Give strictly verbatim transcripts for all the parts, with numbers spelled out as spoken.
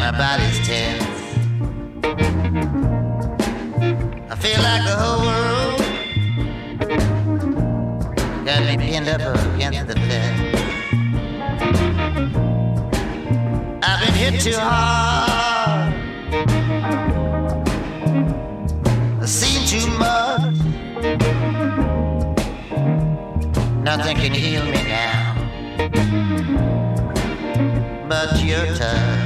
my body's tense. I feel like the whole world got me pinned up against the fence. I've been hit too hard, I've seen too much. Nothing can heal me now but your touch.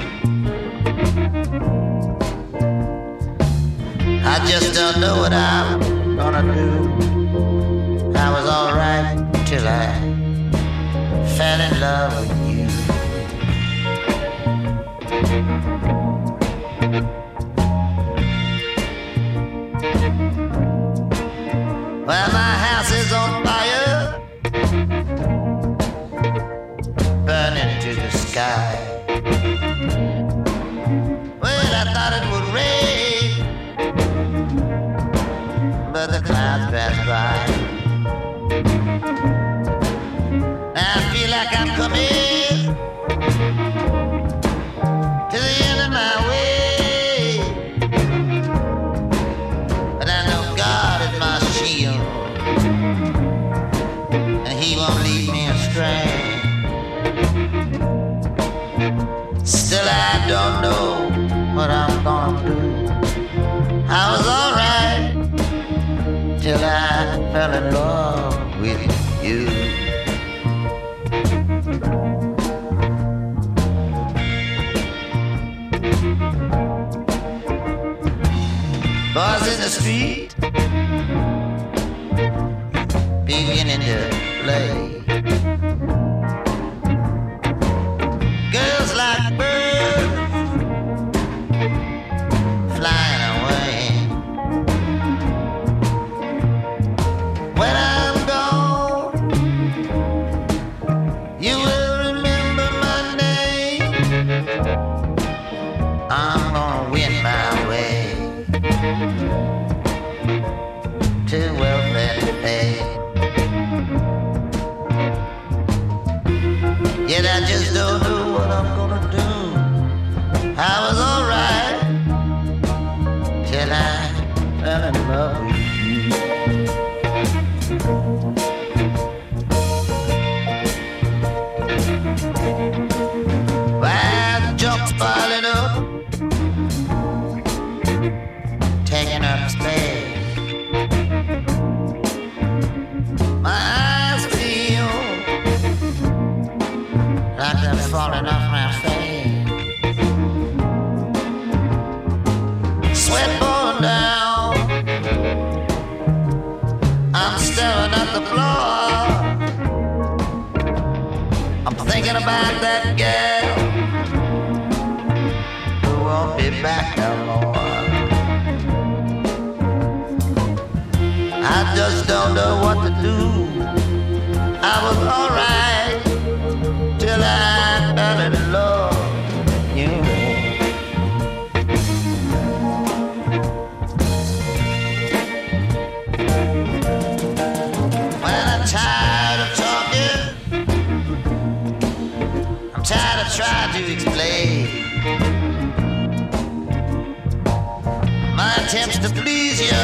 I just don't know what I'm gonna do. I was alright till I fell in love with you. Well, my house is on fire, burning to the sky. Well, I thought it would rain, but the clouds passed by. Now I feel like I'm coming to the end of my way, but I know God is my shield, and He won't lead me astray. Still I don't know what I'm gonna do. I was alright till I fell in love with you. Boys in the street beginning to play. Girls like birds flying away. When I'm gone, you will remember my name. I'm gonna win my way to wealth and fame. Yet I just don't know what I'm gonna do. I was alright till I fell in love with you. Well, the junk's piling up, taking up space. My eyes feel like they're falling off my face. Sweat pouring down, I'm staring at the floor. I'm thinking about that girl who won't be back no more. I just don't know what to do. I was alright till I fell in love with you. Well, I'm tired of talking, I'm tired of trying to explain my attempts to please you.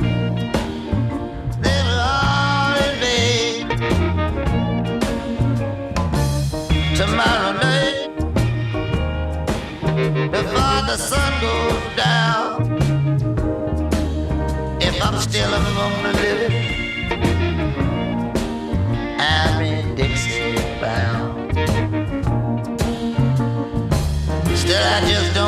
Tomorrow night, before the sun goes down, if I'm still among the living, I'm in Dixie bound. Still I just don't